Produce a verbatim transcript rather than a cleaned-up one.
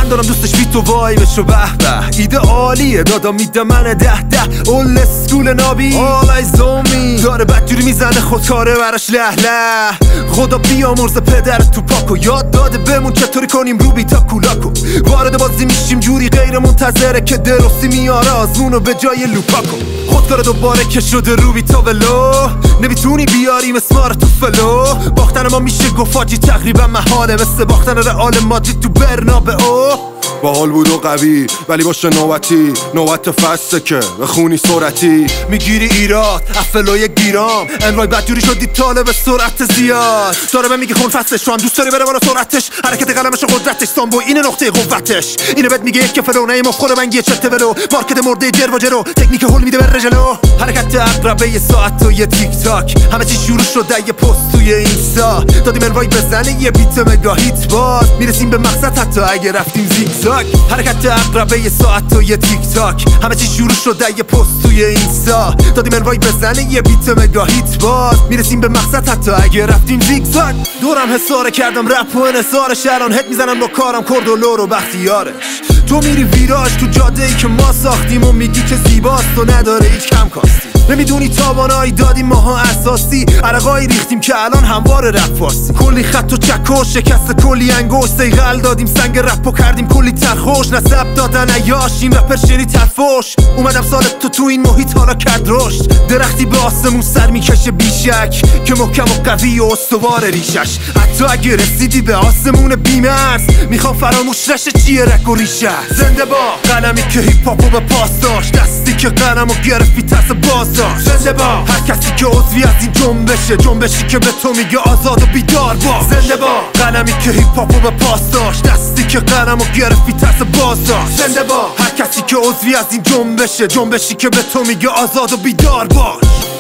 من دارم دوستش بی تو وای بشو به به ایده عالیه دادا میده من ده ده اول اسکول نابی all eyes on me داره بدجوری میزنه خودکاره براش له له خدا بیامرز پدر تو پاکو یاد داده بمون چطوری کنیم روبی تا کولاکو وارد بازی میشیم جوری غیر منتظره که درستی میاره آزمونو به جای لوپاکو خودکار دوباره که شده روبی تا ولو نمیتونی بیاریم اسمار تو فلو باختن ما میشه گفاجی تقریبا محاله مثل باختن رئال مادرید تو برنابئو باحال بود و قوی ولی باشه نوبتی نوبت فسته که بخونی سرعتی میگیری ایراد افلوی گیرام انوای بدجوری شدی طالب سرعت زیاد داره به میگه خون فستش تو هم دوست داری بره بالا سرعتش حرکت قلمش و قدرتش سامبو اینه نقطه قوتش اینه بهت میگه یک فلو نه مفخور منگی چته ولو مارکت مرده جر و جرو تکنیک هول میده بر جلو حرکت عقربه یه ساعت و یه تیک تاک همه چی شروع شده یه پست توی اینستا دادیم انوای بزنه یه بیت مگا هیت باز میرسیم به مقصد حتی اگه رفتیم زیگزاگ حرکت عقربه یه ساعت و یه تیک تاک همه چی شروع شده یه پست توی اینستا دادیم انوای بزنه یه بیت مگا هیت باز میرسیم به مقصد حتی اگه رفتیم زیگزاگ دورم حساره کردم رپ و انحصارش الان هت میزنم با کارم کرد و لور و بختیارش تو میری ویراژ تو جاده ای که ما ساختیم و میگی که زیباست و نداره هیچ کم کاستی نمیدونی تابانایی دادیم ماها اساسی عرقایی ریختیم که الان هموار رپ فارسی کلی خط و چک و شکست کلی انگشت سیغل دادیم سنگ رپ و کردیم کلی ترخوش نسب دادن عیاش این رپر شنی ترفوش اومدم سال تو تو این محیط حالا کرد رشد درختی به آسمون سر میکشه بیشک که محکم و قوی و استوار ریشش حتی اگه رسیدی به آسمون بیمرز میخوام فراموش نشه چیه رک و ریشه زنده با قلمی که هیپ هاپو به پاس داشت دستی که قلمو گرفتی ترس باز داشت زنده با هر کسی که عضوی از این جنبشه جنبشی که به تو میگه آزاد و بیدار باش زنده با قلمی که هیپ هاپو به پاس داشت دستی که قلمو گرفتی ترس باز داشت زنده با هر کسی که عضوی از این جنبشه جنبشی که به تو میگه آزاد و بیدار باش